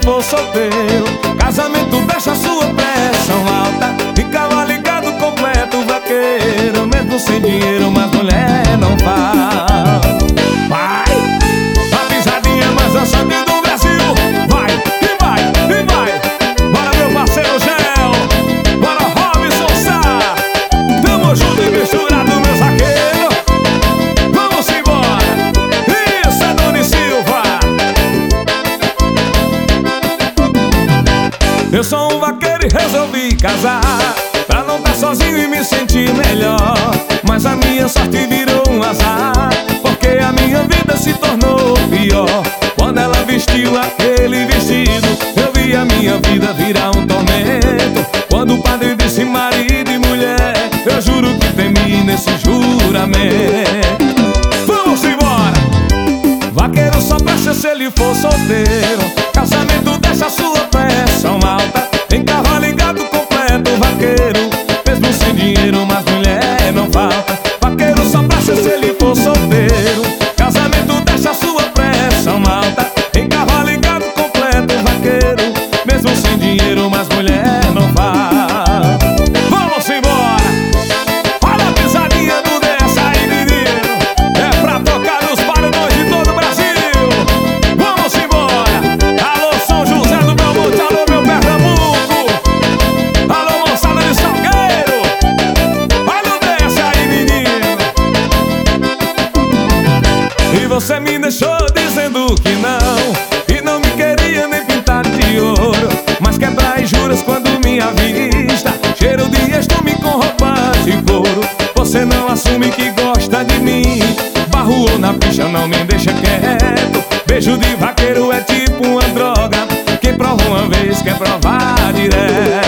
for solteiro. Casamento deixa sua pressão alta e cavalo ligado completo vaqueiro. Mesmo sem dinheiro, mas mulher não faz. Vai, a pisadinha mais dançante do Brasil. Vai, e vai, e vai. Bora meu parceiro Gel, bora Robson Sá. Tamo junto e misturado, meu zagueiro. Vamos embora, isso é Doni Silva. Eu sou um vaqueiro e resolvi casar pra não estar sozinho e me sentir melhor. Mas a minha sorte virou um azar, porque a minha vida se tornou pior. Quando ela vestiu aquele vestido, eu vi a minha vida virar um tormento. Quando o padre disse marido e mulher, eu juro que temi nesse juramento. Vamos embora! Vaqueiro só presta se ele for solteiro. Casamento deixa sua pressão alta em carro ligado completo, vaqueiro. Mesmo sem dinheiro, mas mulher não falta. Vaqueiro só presta se ele for solteiro. Casamento deixa sua pressão alta em carro ligado completo, vaqueiro. Mesmo sem dinheiro, mas mulher não falta. Vamos embora! Olha a pisadinha do Dessa aí, menino. É pra tocar nos paredões de todo o Brasil. Vamos embora! Alô, São José do Belmonte, alô, meu Pernambuco. Alô, moçada de Salgueiro. Olha o Dessa aí, menino. E você me deixou dizendo que não, e não me queria nem pintar de ouro, mas quebrar juras quando me avista. Cheiro de estume com roupa de couro. Você não assume que gosta de mim. Barro ou na picha não me deixa quieto. Beijo de vaqueiro é tipo uma droga. Quem prova uma vez quer provar direto.